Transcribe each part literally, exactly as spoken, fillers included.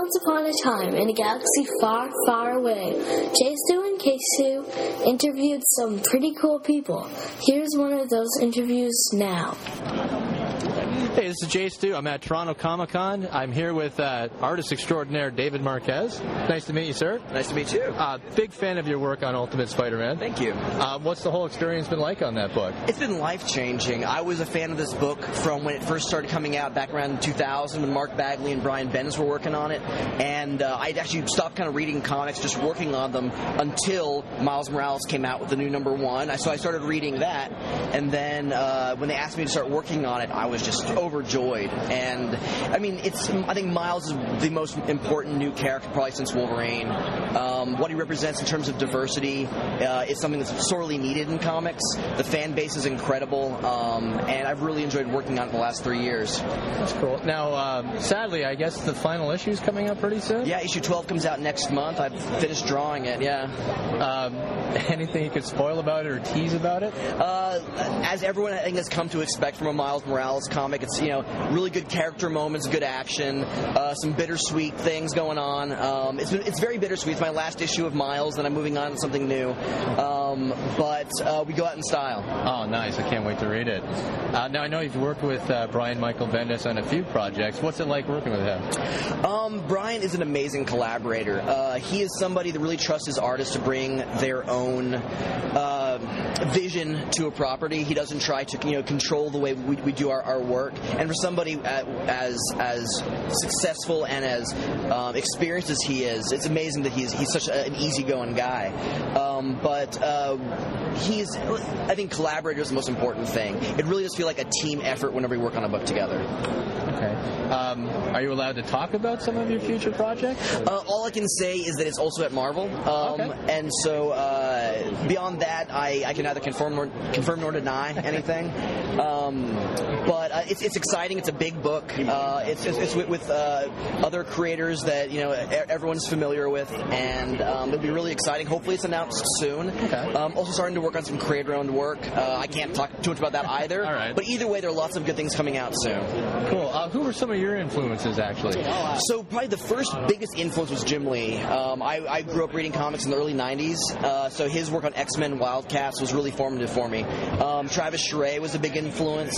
Once upon a time, in a galaxy far, far away, J. Stu and K. Stu interviewed some pretty cool people. Here's one of those interviews now. Hey, this is J. Stu. I'm at Toronto Comic-Con. I'm here with uh, artist extraordinaire David Marquez. Nice to meet you, sir. Nice to meet you. Uh, big fan of your work on Ultimate Spider-Man. Thank you. Uh, what's the whole experience been like on that book? It's been life-changing. I was a fan of this book from when it first started coming out back around two thousand when Mark Bagley and Brian Bendis were working on it. And uh, I'd actually stopped kind of reading comics, just working on them until Miles Morales came out with the new number one. So I started reading that. And then uh, when they asked me to start working on it, I was just overjoyed. And I mean, it's I think Miles is the most important new character probably since Wolverine. Um, what he represents in terms of diversity uh, is something that's sorely needed in comics. The fan base is incredible, um, and I've really enjoyed working on it the last three years. That's cool. Now, um, sadly, I guess the final issue is coming up pretty soon? Yeah, issue twelve comes out next month. I've finished drawing it, yeah. Um, anything you could spoil about it or tease about it? Uh, as everyone, I think, has come to expect from a Miles Morales comic, it's, you know, really good character moments, good action, uh, some bittersweet things going on. Um, it's, it's very bittersweet. It's my last issue of Miles, and I'm moving on to something new. Um, but uh, we go out in style. Oh, nice. I can't wait to read it. Uh, now, I know you've worked with uh, Brian Michael Bendis on a few projects. What's it like working with him? Um, Brian is an amazing collaborator. Uh, he is somebody that really trusts his artists to bring their own uh, vision to a property. He doesn't try to, you know, control the way we, we do our, our work. And for somebody as as successful and as um, experienced as he is, it's amazing that he's he's such a, an easygoing guy. Um, but uh, he's, I think, collaborator is the most important thing. It really does feel like a team effort whenever we work on a book together. Okay. Um, are you allowed to talk about some of your future projects? Uh, all I can say is that it's also at Marvel, um, okay. and so uh, beyond that, I, I can neither confirm nor confirm nor deny anything. Um, but uh, it's it's exciting. It's a big book. Uh, it's, it's it's with, with uh, other creators that you know everyone's familiar with, and um, it'll be really exciting. Hopefully, it's announced soon. Okay. Um, also starting to work on some creator-owned work. Uh, I can't talk too much about that either. All right. But either way, there are lots of good things coming out soon. Cool. Uh, who were some of your influences, actually? So probably the first biggest influence was Jim Lee. Um, I, I grew up reading comics in the early nineties, uh, so his work on X-Men Wildcats was really formative for me. Um, Travis Charest was a big influence,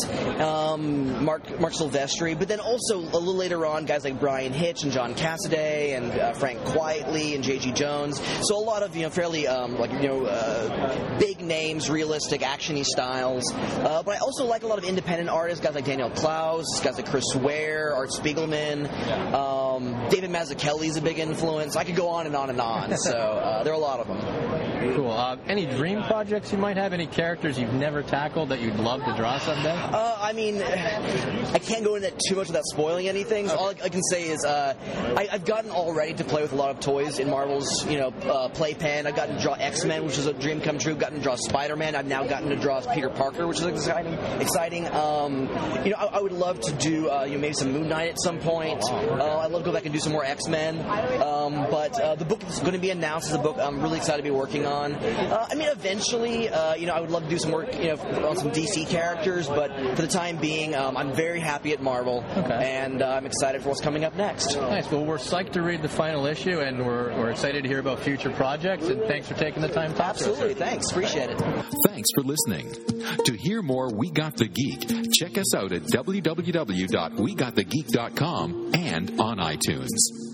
um, Mark, Mark Silvestri, but then also a little later on, guys like Brian Hitch and John Cassaday and uh, Frank Quitely and J G Jones. So a lot of, you know, fairly um, like you know uh, big names, realistic, actiony styles. Uh, but I also like a lot of independent artists, guys like Daniel Klaus, guys like Chris Ware, Art Spiegelman, um, David Mazzucchelli is a big influence. I could go on and on and on. So uh, there are a lot of them. Cool. Uh, any dream projects you might have? Any characters you've never tackled that you'd love to draw someday? Uh, I mean, I can't go into that too much without spoiling anything. So all I can say is uh, I, I've gotten all ready to play with a lot of toys in Marvel's, you know, uh, playpen. I've gotten to draw X-Men, which is a dream come true. I've gotten to draw Spider-Man. I've now gotten to draw Peter Parker, which is exciting. Exciting. Um, you know, I, I would love to do uh, you know maybe some Moon Knight at some point. Uh, I'd love to go back and do some more X-Men. Um, but uh, the book is going to be announced as a book I'm really excited to be working on. Uh, I mean, eventually, uh, you know, I would love to do some work, you know, on some D C characters. But for the time being, um, I'm very happy at Marvel, okay. and uh, I'm excited for what's coming up next. Nice. Well, we're psyched to read the final issue, and we're we're excited to hear about future projects. And thanks for taking the time to talk Absolutely. to us. Thanks. Appreciate it. Thanks for listening. To hear more We Got the Geek, check us out at w w w dot we got the geek dot com and on iTunes.